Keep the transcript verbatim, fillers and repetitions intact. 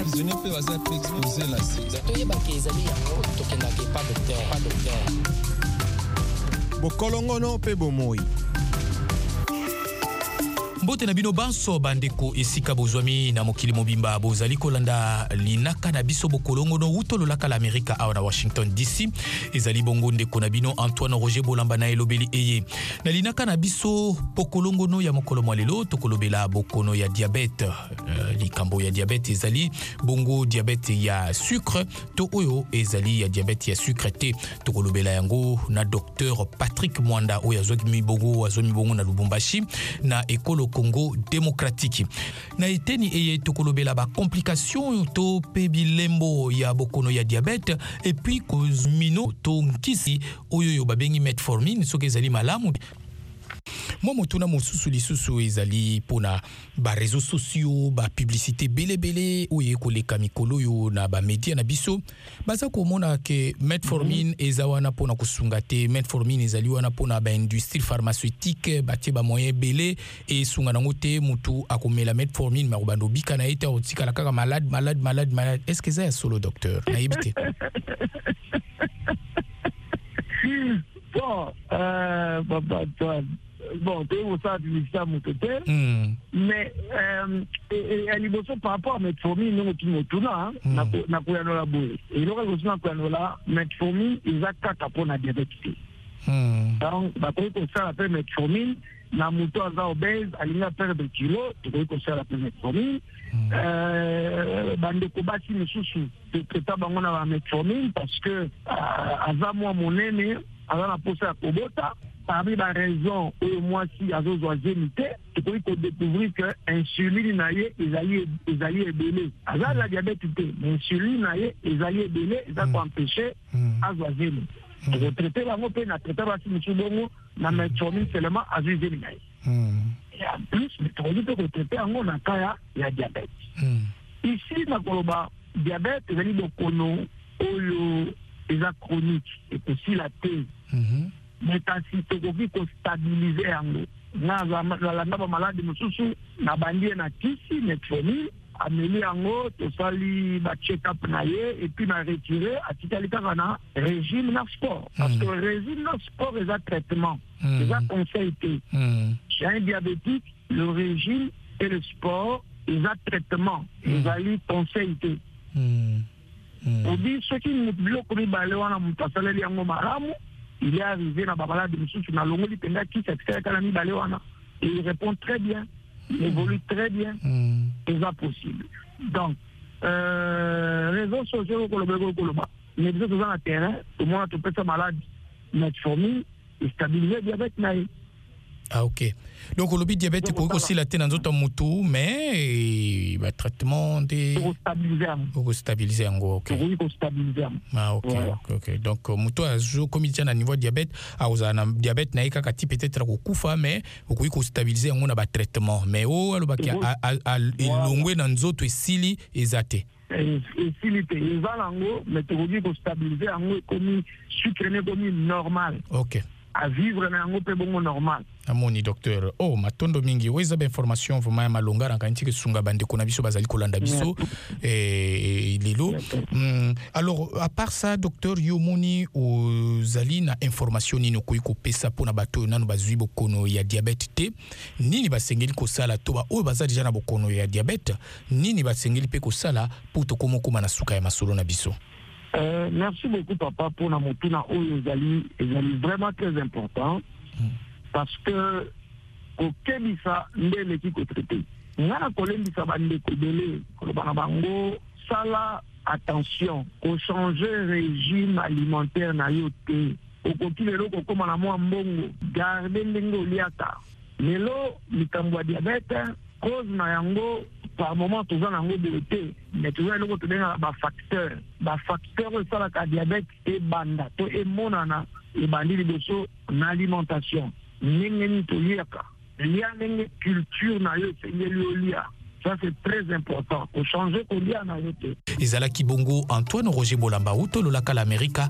prisonnier peut avoir exposé la sida. Toyeba ke ezali yango tokendaki pas docteur, pas docteur. Bokolongono pe bomoi. Mbote na bino banso bandeko esika bozwami na mokili mobimba bozali kolanda linaka na biso bokolongono utolo laka la Amerika awa na Washington D C ezali bongo ndeko na bino Antoine Roger Bolamba na elobeli eye na linaka na biso bokolongono ya mokolo mwalelo tokolobela bokono ya diabete uh, likambo ya diabete ezali bongo diabete ya sucre to oyo ezali ya diabete ya sucre te tokolobela yango na docteur Patrick Mwanda oyo azwaki mibongo azwami bongo na Lubumbashi na ekolo Congo démocratique. Na eteni eye tokolobela ba complication to pebilembo ya bokono ya diabete et puis kozmino to nkisi oyo yo babengi metformine soki ezali malamu. Moi motuna mosusu lisusu ezali pona ba réseaux sociaux ba publicité bele bele oye koleka mikolo yo na ba media na biso baza komona ke metformine mm-hmm. ezawana pona kusunga te metformine ezali wana pona ba industrie pharmaceutique batie ba moyen bele e sunga nango te mutu akomela metformine marubando bika na ete otika la kaka malade malade malade malade est-ce que ça solo docteur na yibite bon euh papa toi bon, tu es ça du ça mon côté, mais à l'évolution par rapport à metformine, nous nous tournons, na na quoi nous la boue. Et là, nous sommes quoi nous la metformine, ils a quatre pour la diabète. Donc, bah pour que ça appelle metformine, na moto aza obèse, alinga perdre de kilos, tu peux que ça appelle metformine. Euh, bande ko basi mususu, tu peux pas bango na metformine parce que aza moi mon aîné, aza na posa ya kobota. Parmi les raisons où moi si à nos oisités, tu peux découvrir que l'insuline naie est allié est allié ébélé. Alors la diabète mais l'insuline naie est allié ébélé, ça peut empêcher à oisiner. Pour traiter la mauvaise, na traiter la situation bongo, na metformine seulement à oisiner naie. Et en plus, le produit peut traiter en on a cas il y a diabète. Ici na koloba diabète est allié bokono oyo est chronique et aussi la thèse. Mais si tu veux stabiliser yango na la na malade mususu na bandie na kisi metformine ameli yango to sali ba check up na ye et puis na retirer atikali kaka na régime na sport parce que régime na sport est un traitement c'est un conseil chez un diabétique le régime et le sport est un traitement ils allaient conseil on dit ce qui nous bloque les balais wana mutasala yango maramu. Il est arrivé dans la balade de M. Tunalongo, il a qui s'est fait à la Baléwana. Et il répond très bien, il évolue très bien, mm. c'est ça possible. Donc, euh, réseaux sociaux, mais les autres dans le terrain, tout le monde a tout fait sa malade, metformine, et stabiliser le diabète. Ah, ok. Donc, le diabète, il peut aussi la tenir dans d'autres motos, mais le traitement des. Pour stabiliser. Pour stabiliser en gros, ok. Pour stabiliser. Ah, ok, voilà. ok, ok. Donc, moto a joué comme il tient à niveau diabète, à un diabète, n'a pas qu'à peut-être au koufa, mais au coup, il stabiliser en un traitement. Mais oh, alors, il y a l'ongoué dans d'autres sili et zate. Et s'il était isolant, mais tu veux dire stabiliser en gros comme sucre comme normal. Ok. À vivre dans un peu bon normal. Amoni docteur. Oh, matondo mingi. Weza ba information vraiment malonga na kanti ke sunga bande kona biso bazali kolanda biso et lelo. Mm. Alors à part ça docteur Yomoni ozali na information ni no koiko pesa pona bato nanu bazui bokono ya diabète te. Nini basengeli ko sala to ba o baza déjà na bokono ya diabète. Nini basengeli pe ko sala pour to komo koma na suka ya masolo na biso. Euh, merci beaucoup, papa, pour la motuna Oyozali. C'est vraiment très important mm. parce que, au Kébissa, n'est l'équipe au traité. Nous avons collègue ça va nous décoller. Sala, attention, au changer régime alimentaire na yote. Au côté de l'eau, comme on a moins bongo, garder l'engo liata. Mais l'eau, le diabète, cause na yango. Par moment, tout ça, on a été, mais tout ça, on a des facteurs. Des facteurs, ça, la diabète et banda. Tout est monana, et bandi de so, l'alimentation. N'engeni to liaka. Lia n'engeni culture na yo, c'est lia. Ça, c'est très important. Pour changer, qu'on lia na yo. Ezala Kibongo, Antoine Roger Bolamba, Uto, Lolaka l'Amérique.